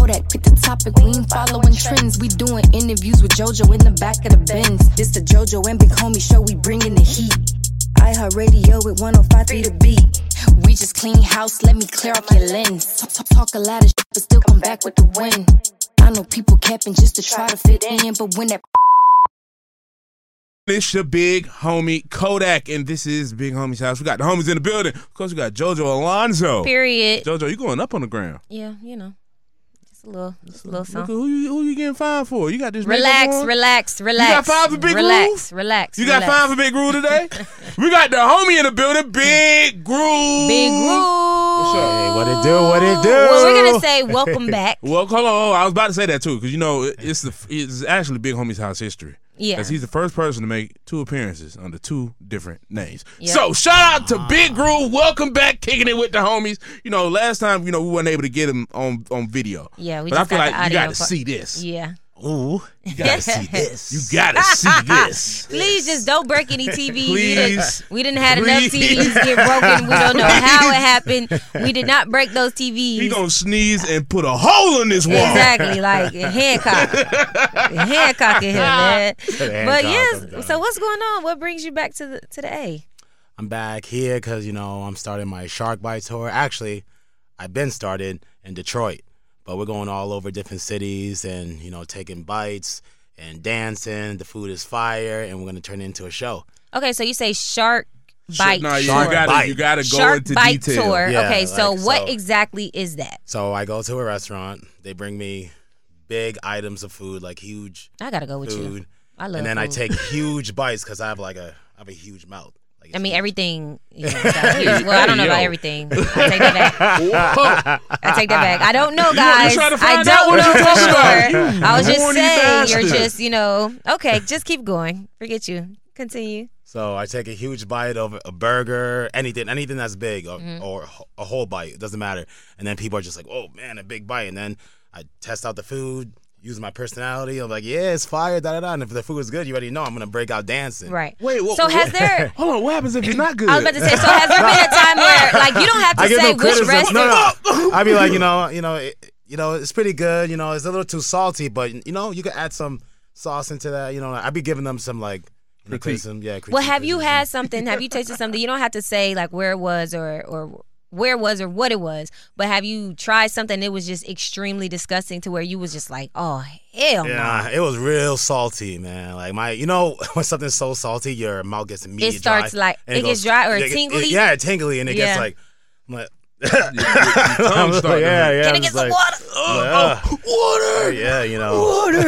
Kodak, pick the topic. We ain't following trends. We doing interviews with JoJo in the back of the Benz. This the JoJo and Big Homie show. We bringing the heat. iHeartRadio with 105.3 The Beat. We just clean house. Let me clear off your lens. Talk a lot of shit, but still come back with the win. I know people capping just to try to fit in, but when that. It's your big homie Kodak, and this is Big Homie's house. We got the homies in the building. Of course, we got JoJo Alonzo. Period. JoJo, you going up on the ground? Yeah, you know, just a little something. Who you getting fined for? You got this. Relax. You got fined for Big Groove? Relax. You got fined for Big Groove today? We got the homie in the building, Big Groove. Big Groove. What's up? Hey, what it do? Well, we're gonna say welcome back. Well, hold on. I was about to say that too, because you know it's actually Big Homie's house history. Yeah. Because he's the first person to make 2 appearances under 2 different names. Yep. So, shout out to Big Groove. Welcome back, kicking it with the homies. You know, last time, we weren't able to get him on video. Yeah, we but just I feel got like the you got audio to see this. Yeah. Ooh. You got to see this. You got to see this. Please just don't break any TVs. Please. We didn't have enough TVs get broken. We don't know how it happened. We did not break those TVs. He gonna sneeze and put a hole in this wall. Exactly, like Hancock. Hancock in here, man. But yes, so what's going on? What brings you back to the A? I'm back here because, I'm starting my Shark Bite tour. Actually, I've been started in Detroit, but we're going all over different cities and, taking bites and dancing. The food is fire, and we're going to turn it into a show. Okay, so you say Shark Bite tour. You gotta go Shark into Bite detail. tour. Yeah, okay, so what exactly is that? So I go to a restaurant. They bring me big items of food, like huge I got to go with food. you. I love And then food. I take huge bites because I have a huge mouth. I mean, everything. Well, I don't know about everything. I take that back. I don't know, guys. I don't know for sure. I was just saying, you're just, okay, just keep going. Forget you. Continue. So I take a huge bite of a burger, anything that's big, or a whole bite. It doesn't matter. And then people are just like, oh, man, a big bite. And then I test out the food. Use my personality. I'm like, yeah, it's fire, da-da-da. And if the food is good, you already know I'm going to break out dancing. Right. Wait, so has there... Hold on, what happens if it's not good? I was about to say, so has there been a time where, you don't have to say which restaurant... No. I be like, it's pretty good. It's a little too salty, but, you could add some sauce into that. I be giving them some, criticism. Yeah, well, have you had something, have you tasted something? You don't have to say, where it was or where it was or what it was, but have you tried something that was just extremely disgusting to where you was just like, oh, hell no. Yeah, it was real salty, man. When something's so salty, your mouth gets immediately dry. It starts it gets dry or tingly? Yeah, tingly, and it gets I'm like... Can I get some water? Water. Yeah, Water.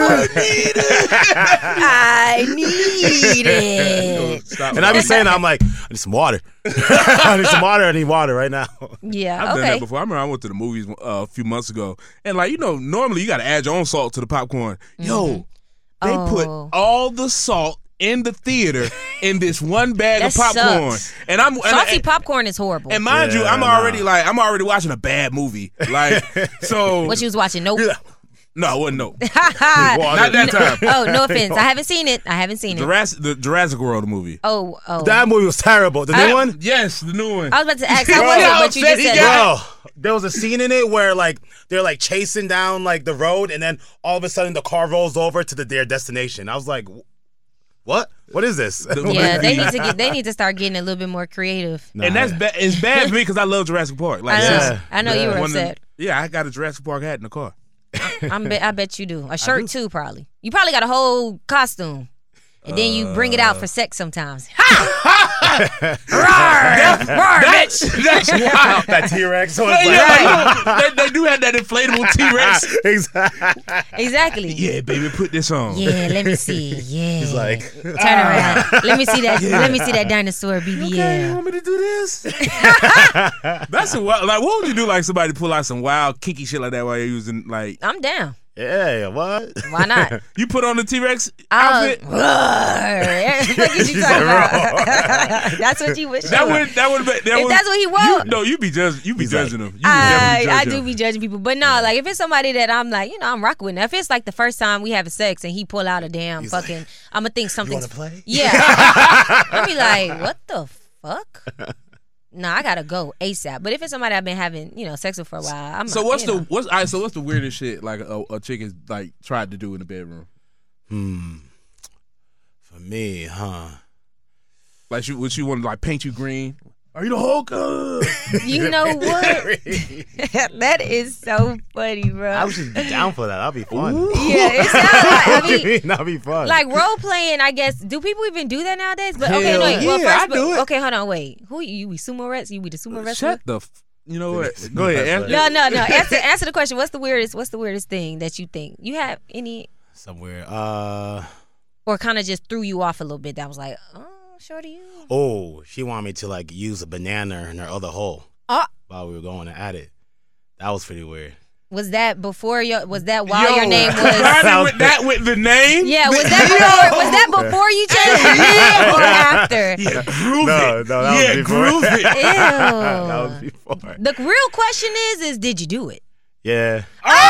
I need it. And I be saying, I'm like, I need some water. I need water right now. Yeah, I've done that before. I remember I went to the movies a few months ago, and normally you got to add your own salt to the popcorn. Yo, they put all the salt in the theater in this one bag of popcorn. Sucks. And salty popcorn is horrible. And mind you, I'm already watching a bad movie. So what you was watching? Nope. No, it wasn't Not that time. Oh, no offense. I haven't seen it. The Jurassic World movie. Oh. That movie was terrible. The new one? Yes, the new one. I was about to ask how was it, but you just said bro, there was a scene in it where they're chasing down the road, and then all of a sudden the car rolls over to their destination. I was like, what? What is this? Yeah, they need to start getting a little bit more creative. And that's it's bad for me because I love Jurassic Park. I know you were upset. I got a Jurassic Park hat in the car. I bet you do. A shirt too, probably. You probably got a whole costume. And then you bring it out for sex sometimes. Ha! Roar, bitch. That's wild. That T-Rex. They do have that inflatable T-Rex. Exactly. Yeah, baby, put this on. Yeah, let me see. Yeah. He's like, turn around. Let me see that. Yeah. Let me see that dinosaur BBL. Okay, you want me to do this? That's a wild. What would you do? Somebody pull out some wild kinky shit like that while you're using I'm down. Yeah, what? Why not? You put on the T-Rex outfit? What is you talking about? That's what you wish. That would. If that's what he wants. You be judging him. I do be judging people, but no, if it's somebody that I'm I'm rocking with. Now, if it's the first time we have sex and he pull out a damn fucking, I'm gonna think something's. You wanna play? Yeah. I'll be like, what the fuck? Nah, I gotta go ASAP. But if it's somebody I've been having, sex with for a while, I'm. So what's the weirdest shit like a chick has like tried to do in the bedroom? For me, huh? Like she want to like paint you green? Are you the Hulk? You know what? That is so funny, bro. I was just down for that. That'd be fun. Ooh. Yeah, it sounds like that'd be fun. Like role playing, I guess. Do people even do that nowadays? But Hell okay, no, yeah, well, first, I do it. Okay, hold on, wait. Who you? We sumo wrestler? You be the sumo wrestler? Shut the. You know what? Go ahead. No. Answer the question. What's the weirdest thing that you think you have any? Somewhere. Or kind of just threw you off a little bit. That was like, oh, shorty, you. Oh, she wanted me to like use a banana in her other hole while we were going at it. That was pretty weird. Was that before Was that while your name was? with the name? Yeah. Was that before you changed your name or after? Yeah, groove it. No, that was before. Groove it. Ew. That was before. The real question is did you do it? Yeah.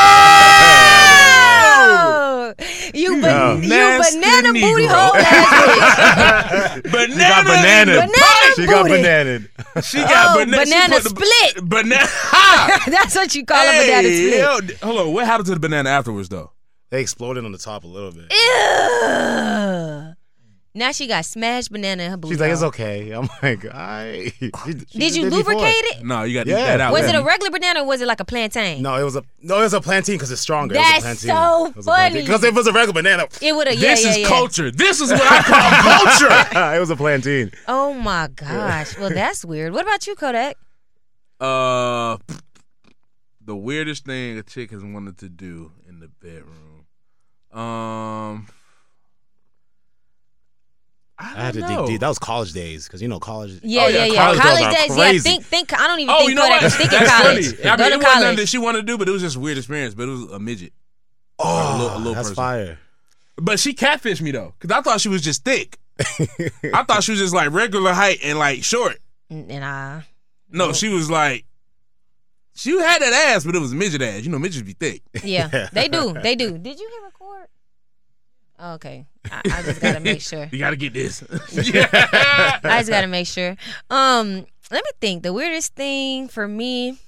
Oh! You banana booty hole ass bitch. She got bananaed. She got banana split. Banana. That's what you call a banana split. Hold on. What happened to the banana afterwards, though? They exploded on the top a little bit. Ew. Now she got smashed banana in her booty. She's like, it's okay. I'm like, alright. Did you lubricate it? No, you got to eat that out. Was it a regular banana or was it like a plantain? No, it was a plantain because it's stronger. That's so funny. Because if it was a regular banana, it would have. This is culture. This is what I call culture. It was a plantain. Oh my gosh. Well, that's weird. What about you, Kodak? The weirdest thing a chick has wanted to do in the bedroom. I had to dig deep. That was college days, because college. Yeah. College days. Crazy. Yeah, think. I don't even think Kodak was thinking college. Funny. I mean, it wasn't nothing that she wanted to do, but it was just a weird experience. But it was a midget. Oh, a little that's person. fire. But she catfished me though, because I thought she was just thick. I thought she was just like regular height and like short. No, she was like. She had that ass, but it was midget ass. Midgets be thick. Yeah, they do. Did you hit record? Oh, okay. I just gotta make sure. You gotta get this. I just gotta make sure. Let me think. The weirdest thing for me,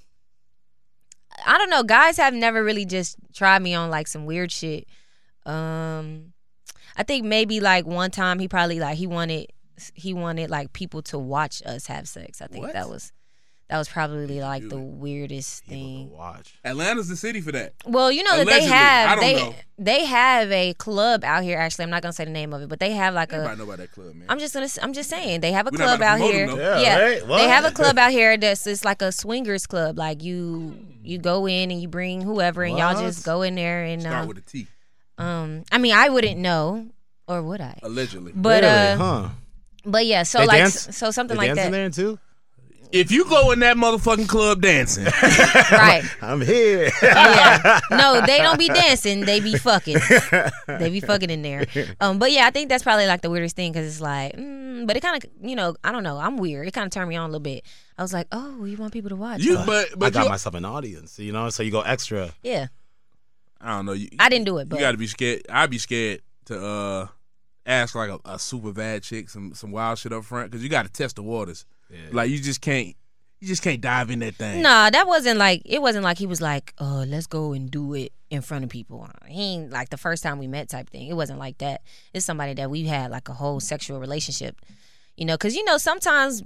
I don't know. Guys have never really just tried me on like some weird shit. I think maybe like one time he probably like he wanted like people to watch us have sex. I think that was probably like the weirdest thing. Watch. Atlanta's the city for that. Well, you know that Allegedly. they have a club out here. Actually, I'm not gonna say the name of it, but they have like Everybody know about that club, man. I'm just saying they have a We're club out here. Yeah, right? They have a club out here it's like a swingers club. Like you go in and you bring whoever, and y'all just go in there and start with a T. I mean, I wouldn't know, or would I? Allegedly, but really? But yeah, so they like dance? so something they like dance that. In there too? If you go in that motherfucking club dancing, right? I'm here. Yeah. No, they don't be dancing. They be fucking. They be fucking in there. But yeah, I think that's probably like the weirdest thing, because it's like, but it kind of, I don't know. I'm weird. It kind of turned me on a little bit. I was like, oh, you want people to watch? But I got myself an audience, so you go extra. Yeah. I don't know. I didn't do it, but you got to be scared. I'd be scared to ask like a super bad chick some wild shit up front, because you got to test the waters. Yeah. Like you just can't dive in that thing. Nah, it wasn't like he was like, let's go and do it in front of people. He ain't like the first time we met type thing. It wasn't like that. It's somebody that we had like a whole sexual relationship, because sometimes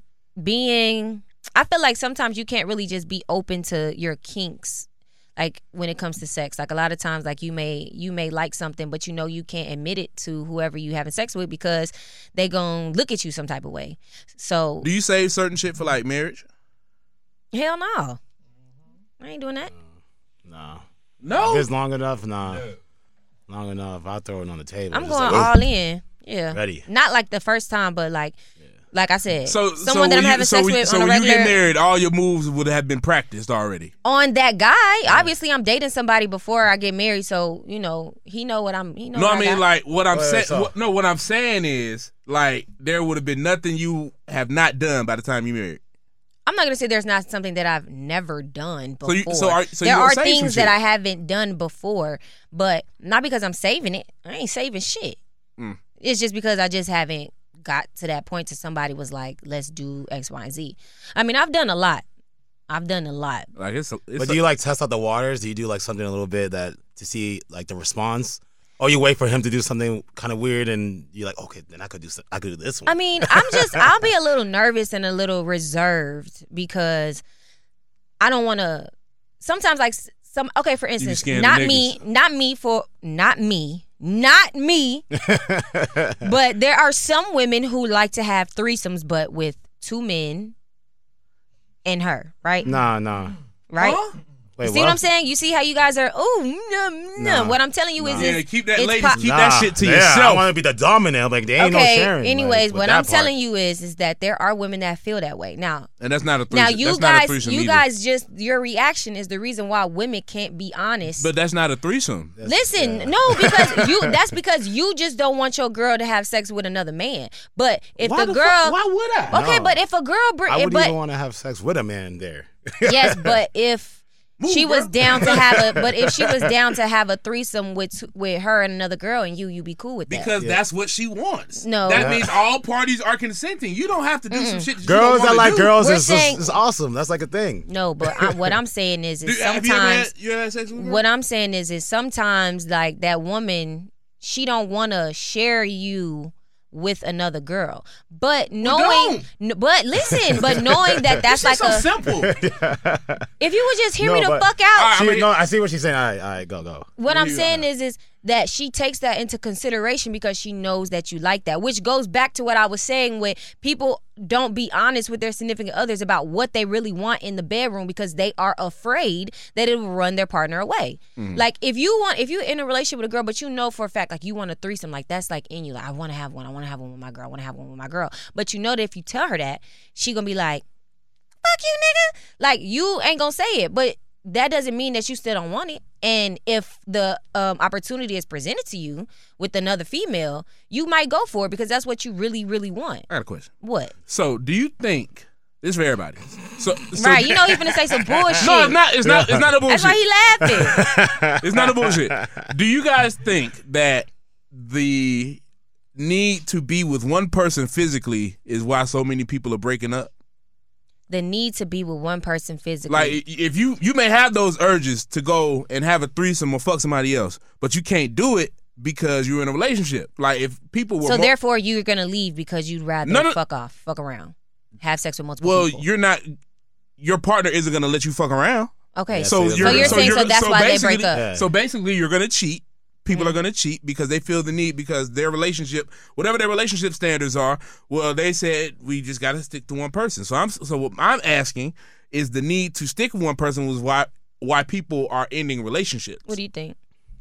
I feel like sometimes you can't really just be open to your kinks. Like when it comes to sex, like a lot of times, like you may like something, but you can't admit it to whoever you having sex with, because they gonna look at you some type of way. So do you save certain shit for like marriage? Hell no, I ain't doing that. No. If it's long enough, long enough. I'll throw it on the table. I'm going all in. Yeah, ready. Not like the first time, but like I said, someone that I'm having sex with on a regular. So when you get married, all your moves would have been practiced already. On that guy, obviously, I'm dating somebody before I get married, so he know what I'm. He know. No, I mean like what I'm saying. What I'm saying is like there would have been nothing you have not done by the time you married. I'm not gonna say there's not something that I've never done before. There are things that I haven't done before, but not because I'm saving it. I ain't saving shit. It's just because I just haven't got to that point to somebody was like, let's do X, Y, and Z. I mean, I've done a lot. Like but do you like test out the waters? Do you do like something a little bit that to see like the response? Or you wait for him to do something kind of weird and you're like, okay, then I could do this one. I mean, I'll be a little nervous and a little reserved because I don't want to. Sometimes like for instance, not me. But there are some women who like to have threesomes, but with 2 men and her, right? Nah. Right? Huh? Wait, see what I'm saying? You see how you guys are? No. What I'm telling you is, keep that, ladies. Keep that shit to yourself. I want to be the dominant. Like there ain't no sharing. Anyways, what I'm telling you is that there are women that feel that way. Now, and that's not a threesome. Now you guys, just your reaction is the reason why women can't be honest. But that's not a threesome. Listen, no, because that's because you just don't want your girl to have sex with another man. But if why would I? Okay, but if a girl, I wouldn't even want to have sex with a man there. Yes, but if. She was down to have a threesome with her and another girl, and you be cool with that because that's what she wants. No, that means all parties are consenting. You don't have to do some shit. Girls that like girls is awesome. That's like a thing. No, but what I'm saying is sometimes you ever had sex with a girl? What I'm saying is sometimes like that woman, she don't want to share you with another girl, but knowing that that's like so simple. If you would just hear me the fuck out. I see what she's saying. All right, go. What I'm saying is that she takes that into consideration because she knows that you like that, which goes back to what I was saying with people don't be honest with their significant others about what they really want in the bedroom because they are afraid that it will run their partner away. Like if you're in a relationship with a girl, but you know for a fact like you want a threesome, like that's like in you, like I want to have one with my girl, but you know that if you tell her that, she gonna be like, fuck you, nigga. Like you ain't gonna say it, but that doesn't mean that you still don't want it. And if the opportunity is presented to you with another female, you might go for it because that's what you really, really want. I got a question. What? So, do you think this is for everybody? So right, you know he's finna say some bullshit. No, it's not a bullshit. That's why he laughing. It's not a bullshit. Do you guys think that the need to be with one person physically is why so many people are breaking up? The need to be with one person physically. Like if you may have those urges to go and have a threesome or fuck somebody else, but you can't do it because you're in a relationship. Like if people were therefore you're gonna leave because you'd rather fuck around, have sex with multiple people. Well, your partner isn't gonna let you fuck around. Okay, yeah, so you're saying that's why they break up. Yeah. So basically, you're gonna cheat. People are going to cheat because they feel the need because their relationship, whatever their relationship standards are, well, they said we just got to stick to one person. So what I'm asking is the need to stick with one person was why people are ending relationships. What do you think?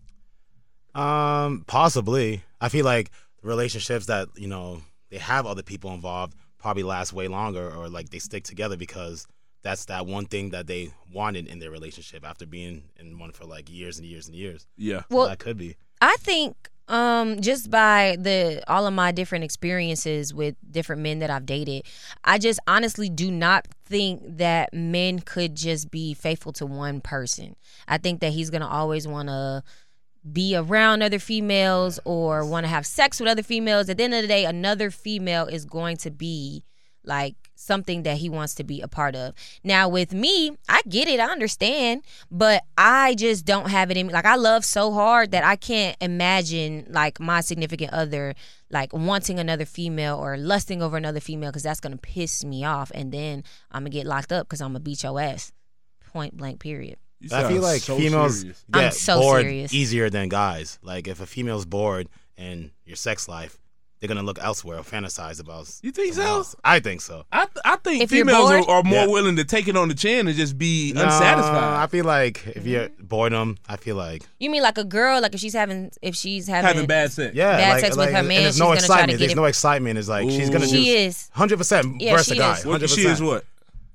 Possibly. I feel like relationships that, they have other people involved probably last way longer or like they stick together because that's that one thing that they wanted in their relationship after being in one for like years and years and years. Yeah. Well, that could be. I think just by all of my different experiences with different men that I've dated, I just honestly do not think that men could just be faithful to one person. I think that he's going to always want to be around other females or want to have sex with other females. At the end of the day, another female is going to be like something that he wants to be a part of. Now with me, I get it, I understand, but I just don't have it in me. Like I love so hard that I can't imagine like my significant other like wanting another female or lusting over another female because that's gonna piss me off and then I'm gonna get locked up because I'm gonna beat your ass. Point blank period. I feel like females get bored easier than guys. Like if a female's bored in your sex life, they're gonna look elsewhere or fantasize about. You think so? Else. I think so. I think females are more willing to take it on the chin and just be unsatisfied. I feel like if you're boredom, I feel like you mean like a girl, like if she's having bad sex, bad sex with her man, there's no excitement. There's no excitement. It's like she's gonna do 100% versus a guy. 100%. She is what?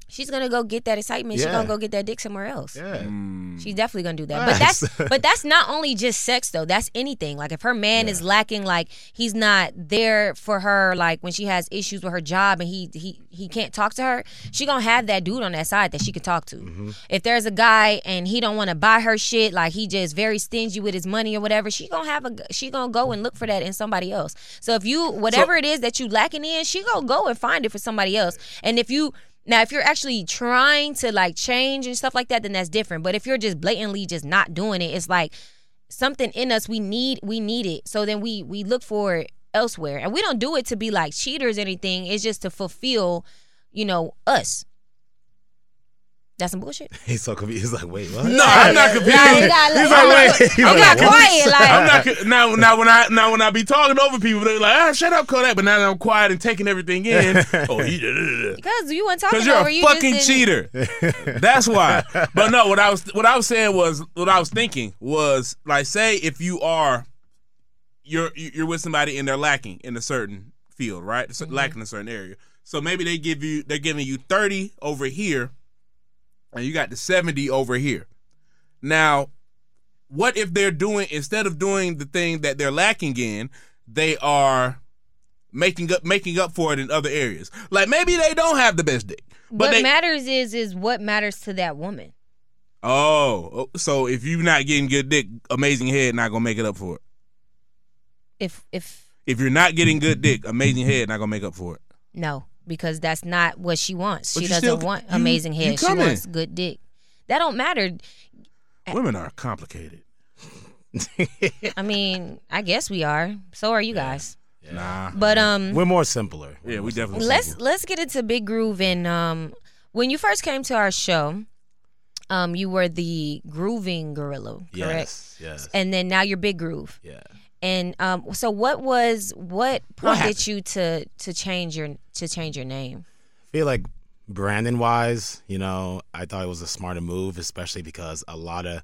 she's gonna go get that excitement. She's gonna go get that dick somewhere else. Yeah. She's definitely gonna do that. But that's not only just sex though. That's anything. Like if her man is lacking, like he's not there for her, like when she has issues with her job and he can't talk to her, she gonna have that dude on that side that she can talk to. Mm-hmm. If there's a guy and he don't want to buy her shit, like he just very stingy with his money or whatever, she gonna go and look for that in somebody else. So if you whatever it is that you lacking in, she gonna go and find it for somebody else. And if you're actually trying to like change and stuff like that, then that's different. But if you're just blatantly just not doing it, it's like something in us we need it. So then we look for it elsewhere, and we don't do it to be like cheaters or anything. It's just to fulfill, us. That's some bullshit. He's so confused. He's like, wait, what? No, I'm not confused. He's like, wait. He got quiet. Like, I'm not. When I be talking over people, they're like, shut up, Kodak. But now that I'm quiet and taking everything in. Because you weren't talking over. Because you're a fucking cheater. That's why. But no, what I was saying was, what I was thinking was, like, say if you're with somebody and they're lacking in a certain field, right? Mm-hmm. Lacking in a certain area. So maybe they're giving you 30 over here. And you got the 70 over here. Now, what if they're instead of doing the thing that they're lacking in, they are making up for it in other areas? Like maybe they don't have the best dick. But what matters is what matters to that woman. Oh, so if you're not getting good dick, amazing head not gonna make it up for it. If you're not getting good dick, amazing head not gonna make up for it. No. Because that's not what she wants. But she doesn't want amazing head. She wants good dick. That don't matter. Women are complicated. I mean, I guess we are. So are you guys. Yeah. Nah. But we're more simpler. Yeah, we definitely. Let's get into Big Groove. And when you first came to our show, you were the grooving gorilla, correct? Yes. And then now you're Big Groove. Yeah. And so what prompted you to change your name? I feel like branding wise, I thought it was a smarter move, especially because a lot of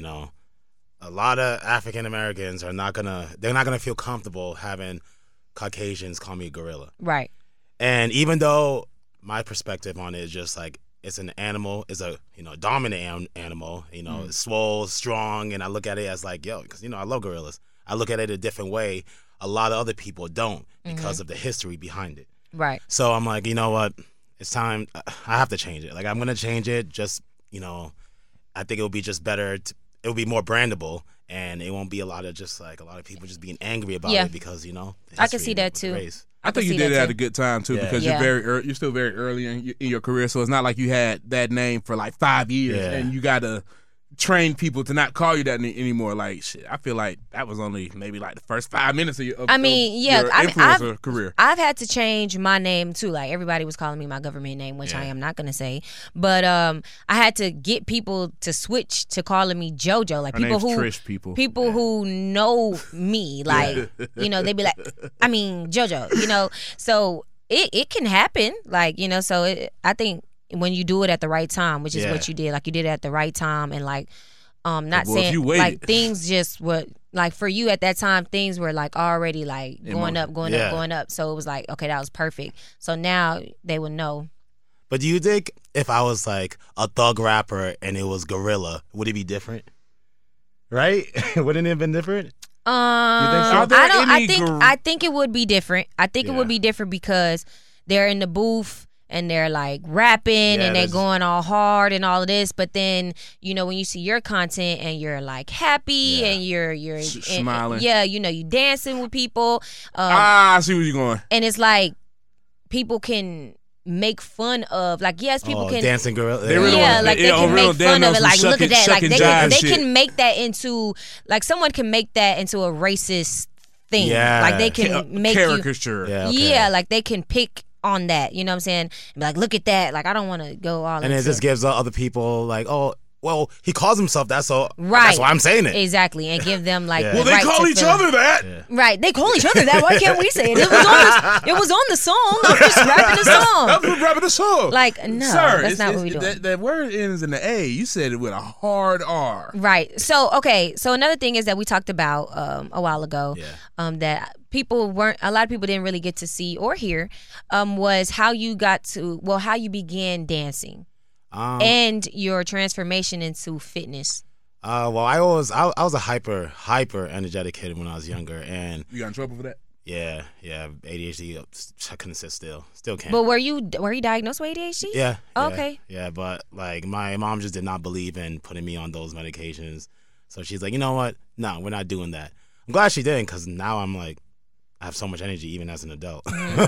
African Americans they're not gonna feel comfortable having Caucasians call me gorilla. Right. And even though my perspective on it is just like it's an animal, it's a dominant animal, it's swole, strong, and I look at it as like, because I love gorillas. I look at it a different way. A lot of other people don't because of the history behind it. Right. So I'm like, you know what? It's time. I have to change it. Like, I'm going to change it. Just, I think it will be just better. It will be more brandable. And it won't be a lot of people just being angry about it because, I can see that too. I think you did it at a good time too because you're still very early in your career. So it's not like you had that name for like 5 years and you got to train people to not call you that anymore. Like shit, I feel like that was only maybe like the first 5 minutes of your influencer career. I've had to change my name too. Like everybody was calling me my government name, which I am not gonna say. But I had to get people to switch to calling me JoJo. Like people who know me, like they be like, I mean JoJo. So it can happen. Like so I think. When you do it at the right time, which is what you did, like you did it at the right time, and like, not saying like things just were like for you at that time, things were like already like going up. So it was like, okay, that was perfect. So now they would know. But do you think if I was like a thug rapper and it was Gorilla, would it be different? Right? Wouldn't it have been different? I think it would be different. I think it would be different because they're in the booth. And they're like rapping and they're going all hard and all of this, but then when you see your content and you're like happy and you're smiling, you dancing with people. I see where you're going. And it's like people can make fun of people can dancing girl. They can make fun of it. Like look at that. Like they can make that into like someone can make that into a racist thing. Yeah, like they can make caricature. Like they can pick on that, you know what I'm saying? And be like, look at that. Like I don't want to go all. And it just gives other people like, oh, well, he calls himself that, so that's why I'm saying it. Exactly, and give them like. Well, they call each other that. Right, they call each other that. Why can't we say it? It was on the song. I'm just rapping the song. I'm rapping the song. Like no, sir, that's not what we doing. That word ends in the A. You said it with a hard R. Right. So okay. So another thing is that we talked about a while ago. That a lot of people didn't really get to see or hear was how you began dancing and your transformation into fitness. Well, I was a hyper energetic kid when I was younger, and you got in trouble for that? Yeah, ADHD. I couldn't sit still can't. But were you diagnosed with ADHD? Yeah. Okay. Yeah, but like my mom just did not believe in putting me on those medications, so she's like, you know what? No, we're not doing that. I'm glad she didn't, because now I'm like, I have so much energy even as an adult.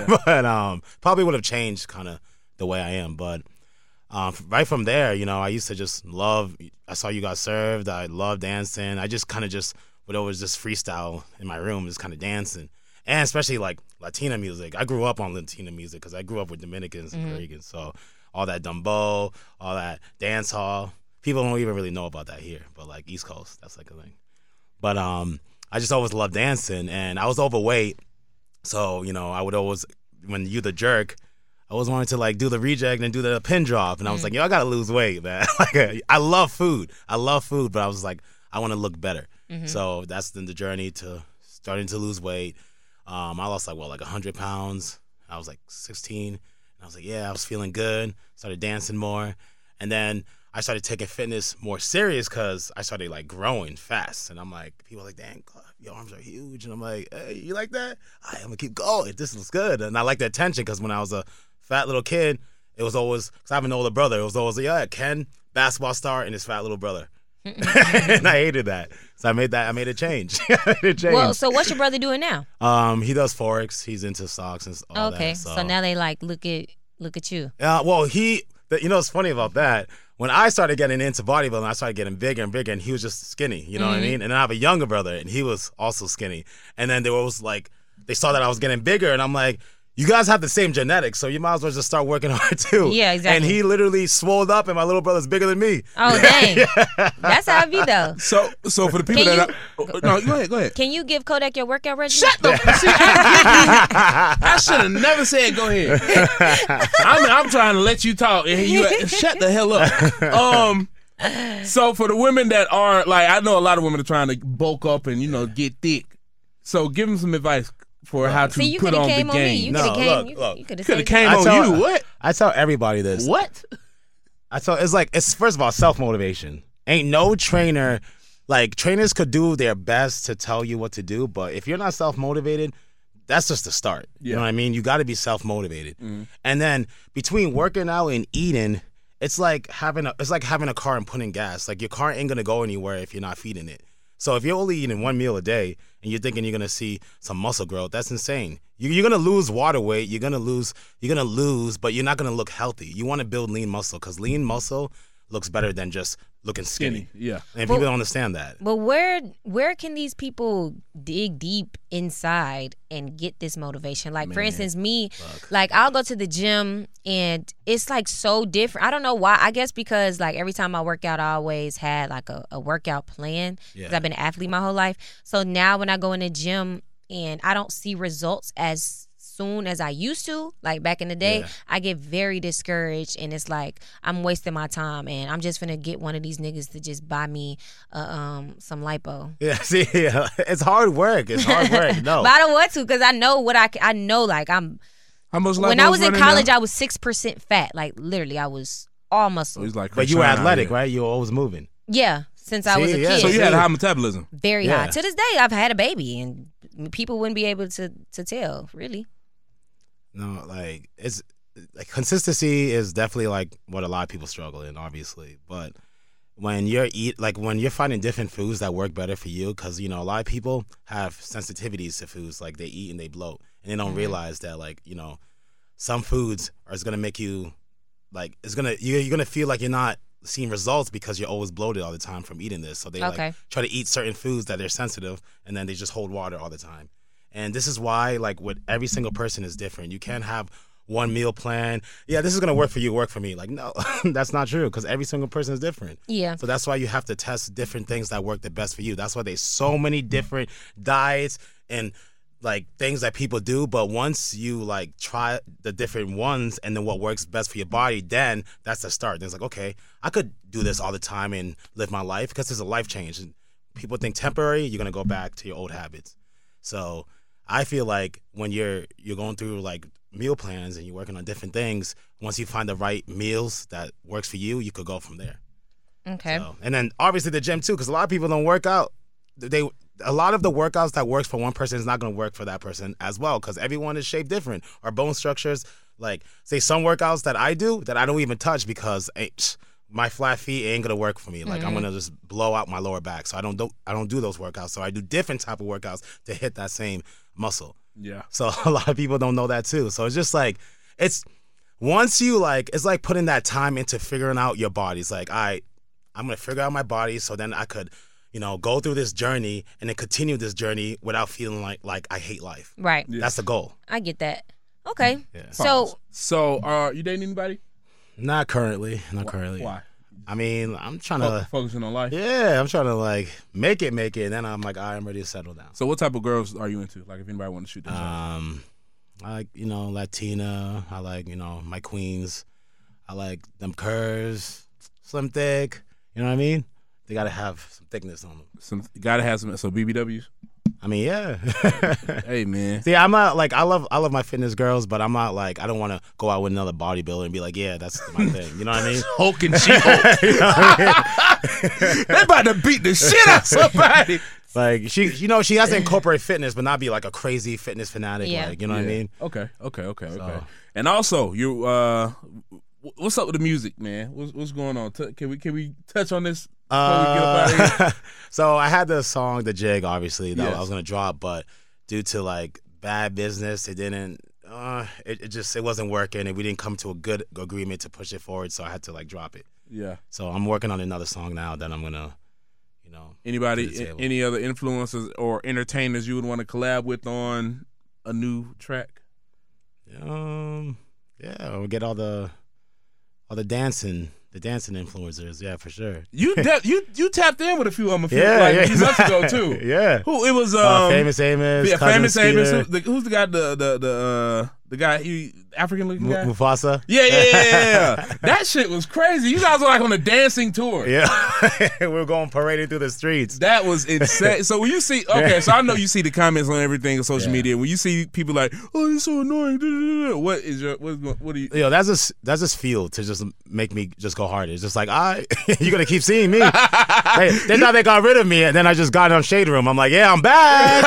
But probably would have changed kind of the way I am. But right from there, I used to just love. I saw You Got Served. I love dancing. I just kind of would always just freestyle in my room, just kind of dancing. And especially like Latina music. I grew up on Latina music because I grew up with Dominicans and Puerto Ricans. So all that dembow, all that dance hall. People don't even really know about that here, but like East Coast, that's like a thing. But I just always loved dancing, and I was overweight. So, I would always, when You the Jerk, I always wanted to like do the reject and do the pin drop. And I was like, I got to lose weight, man. Like, I love food, but I was like, I want to look better. So that's the journey to starting to lose weight. I lost like 100 pounds. I was like 16. And I was like, I was feeling good. Started dancing more. And then I started taking fitness more serious because I started like growing fast. And I'm like, people are like, dang, your arms are huge. And I'm like, hey, you like that? I'm going to keep going. This looks good. And I like the attention because when I was a fat little kid, it was always, because I have an older brother, it was always like, Ken, basketball star, and his fat little brother. And I hated that. So I made a change. Well, so what's your brother doing now? He does Forex. He's into stocks and all that. Okay, so now they like look at you. Well, what's funny about that? When I started getting into bodybuilding, I started getting bigger and bigger, and he was just skinny. You know what I mean? And I have a younger brother, and he was also skinny. And then they saw that I was getting bigger, and I'm like, you guys have the same genetics, so you might as well just start working hard too. Yeah, exactly. And he literally swolled up, and my little brother's bigger than me. Oh, dang. That's how it be, though. So for the people no, go ahead. Can you give Kodak your workout regimen? Shut the I should have never said go ahead. I'm trying to let you talk, and you shut the hell up. So for the women that are, like, I know a lot of women are trying to bulk up and, get thick. So give them some advice for how to put on the game. You could have came on you. What? I tell everybody this. What? It's first of all self-motivation. Ain't no trainer, like, trainers could do their best to tell you what to do, but if you're not self-motivated, that's just the start. You know what I mean? You got to be self-motivated. And then between working out and eating, it's like having a car and putting gas. Like, your car ain't gonna go anywhere if you're not feeding it. So if you're only eating one meal a day and you're thinking you're gonna see some muscle growth, that's insane. You're gonna lose water weight. You're gonna lose, but you're not gonna look healthy. You want to build lean muscle because lean muscle looks better than just looking skinny. Yeah, and people don't understand that. But where can these people dig deep inside and get this motivation? Like, for instance, me, like, I'll go to the gym and it's like so different. I don't know why. I guess because like every time I work out, I always had like a workout plan because I've been an athlete my whole life. So now when I go in the gym and I don't see results as soon as I used to, like back in the day, I get very discouraged, and it's like I'm wasting my time, and I'm just finna get one of these niggas to just buy me some lipo. It's hard work. No, but I don't want to because I know what I know. Like, I'm. How much lipo when I was in college, now? I was 6% fat. Like, literally, I was all muscle. But you were athletic, right? You were always moving. Yeah, since I was a kid. So you had a high metabolism. Very high. To this day, I've had a baby, and people wouldn't be able to tell, really. No, like, it's like consistency is definitely like what a lot of people struggle in, obviously. But when you're finding different foods that work better for you, because a lot of people have sensitivities to foods, like they eat and they bloat, and they don't realize that, like, some foods are gonna make you like you're gonna feel like you're not seeing results because you're always bloated all the time from eating this. So they like try to eat certain foods that they're sensitive, and then they just hold water all the time. And this is why, like, with every single person is different. You can't have one meal plan. Yeah, this is going to work for you, work for me. Like, no, that's not true because every single person is different. Yeah. So that's why you have to test different things that work the best for you. That's why there's so many different diets and, like, things that people do. But once you, like, try the different ones and then what works best for your body, then that's the start. Then it's like, okay, I could do this all the time and live my life because it's a life change. And people think temporary, you're going to go back to your old habits. So I feel like when you're going through like meal plans and you're working on different things, once you find the right meals that works for you, you could go from there. Okay. So, and then obviously the gym too, because a lot of people don't work out. A lot of the workouts that works for one person is not going to work for that person as well, because everyone is shaped different. Our bone structures, like say some workouts that I do that I don't even touch because my flat feet ain't gonna work for me. Like I'm gonna just blow out my lower back. So I don't do those workouts. So I do different type of workouts to hit that same muscle. Yeah. So a lot of people don't know that too. So it's just like once you like, it's like putting that time into figuring out your body. It's like I'm gonna figure out my body so then I could, go through this journey and then continue this journey without feeling like I hate life. Right. Yeah. That's the goal. I get that. Okay. Yeah. So you dating anybody? Not currently. Why? I mean, I'm trying to focusing on life. Yeah, I'm trying to like make it, and then I'm like, I'm ready to settle down. So what type of girls are you into? Like if anybody want to shoot them? I like Latina. I like my queens. I like them curves, slim thick. You know what I mean? They gotta have some thickness on them. Gotta have some. So BBWs. I mean, yeah. Hey, man. See, I'm not like I love my fitness girls, but I'm not like I don't want to go out with another bodybuilder and be like, yeah, that's my thing. You know what I mean? Hulk and She-Hulk. You know I mean? They're about to beat the shit out of somebody. Like she has to incorporate fitness, but not be like a crazy fitness fanatic. Yeah. Like, you know what I mean? Okay. And also, you what's up with the music, man? What's going on? Can we touch on this? Before we get up out of here? So I had the song "The Jig," obviously that I was gonna drop, but due to like bad business, it didn't. It wasn't working, and we didn't come to a good agreement to push it forward. So I had to like drop it. Yeah. So I'm working on another song now that I'm gonna, Anybody, any other influencers or entertainers you would want to collab with on a new track? Yeah, we'll get all the dancing. The dancing influencers, yeah, for sure. You tapped in with a few of them a few months ago too. Yeah. Who it was? Famous Amos. Yeah, Famous Amos. Who's the guy? The guy? African looking guy. Mufasa. Yeah. That shit was crazy. You guys were like on a dancing tour. Yeah. We were going parading through the streets. That was insane. So when you see, so I know you see the comments on everything on social media. When you see people like, oh, you're so annoying. What do you? Yo, that's just fuel to just make me just go harder. It's just like, you're gonna keep seeing me. They thought they got rid of me, and then I just got on Shade Room. I'm like, yeah, I'm back.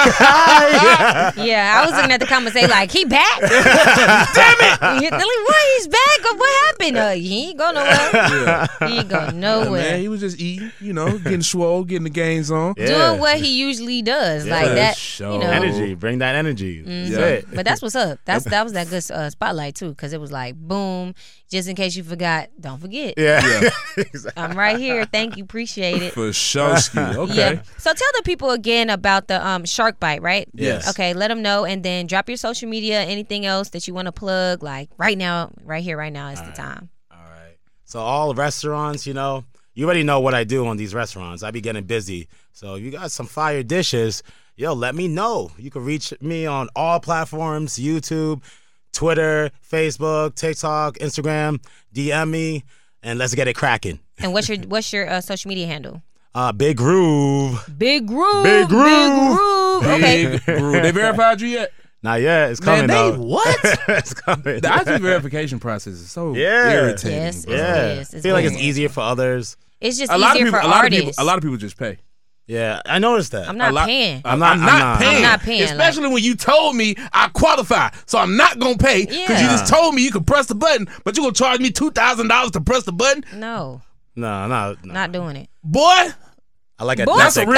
Yeah, I was looking at the comments, say like, he back. Damn it! They're like, what? He's back? What happened? He ain't go nowhere. He ain't go nowhere. Man, he was just eating, getting swole, getting the gains on, doing what he usually does, like that. Energy, bring that energy. Mm-hmm. Yeah. But that's what's up. That was that good spotlight too, because it was like, boom. Just in case you forgot, don't forget. Yeah. Exactly. I'm right here. Thank you. Appreciate it. For sure. Okay. Yeah. So tell the people again about the shark bite, right? Yes. Okay, let them know, and then drop your social media, anything else that you want to plug, like right now is the time. All right. So all restaurants, you already know what I do on these restaurants. I be getting busy. So if you got some fire dishes, let me know. You can reach me on all platforms, YouTube, Twitter, Facebook, TikTok, Instagram. DM me, and let's get it cracking. And what's your social media handle? Big Groove. Big Groove. Big Groove. Okay. Big Groove. They verified you yet? Not yet. It's coming. Man, what? It's coming. The IG verification process is so irritating. Yes, bro. it is. I feel like it's easier for others. It's just easier for artists. A lot of people just pay. Yeah, I noticed that. I'm not paying. I'm not paying. Especially when you told me I qualify, so I'm not gonna pay because you just told me you could press the button, but you gonna charge me $2,000 to press the button? No. Not doing it, boy. I like it. That's a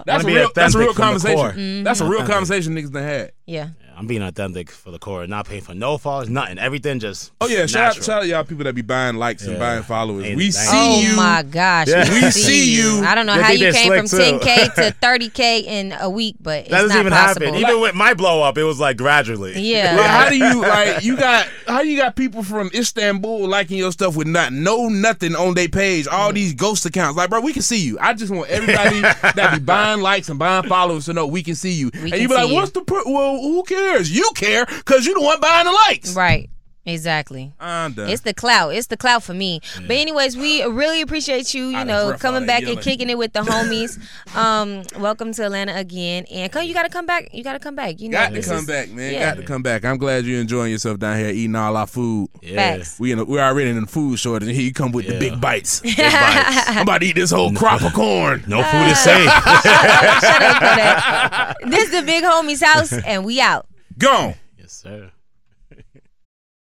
real conversation. Mm-hmm. That's a real conversation niggas done had. Yeah. I'm being authentic for the core, not paying for no followers, nothing. Everything just. Oh yeah, shout out y'all people that be buying likes and buying followers. We see you. Oh my gosh, we see you. I don't know how you came from 10K to 30K in a week, but it's not possible. Even happen. Even with my blow up, it was like gradually. Yeah. Like, how do you how you got people from Istanbul liking your stuff with nothing on their page? All these ghost accounts, like bro, we can see you. I just want everybody that be buying likes and buying followers to know we can see you. And you be like, what's the well? Who cares? You care because you the one buying the likes. Right. Exactly. I'm done. It's the clout. It's the clout for me. Yeah. But anyways, we really appreciate you, coming back and kicking it with the homies. Welcome to Atlanta again. And you got to come back. You got to come back. Got to come back, man. Yeah. Got to come back. I'm glad you're enjoying yourself down here eating all our food. Yeah. Facts. We're already in the food shortage, and here you come with the big bites. Big bites. I'm about to eat this whole crop of corn. No food is safe. Shut up, Kodak. This is the big homie's house, and we out. Gone. Yes, sir.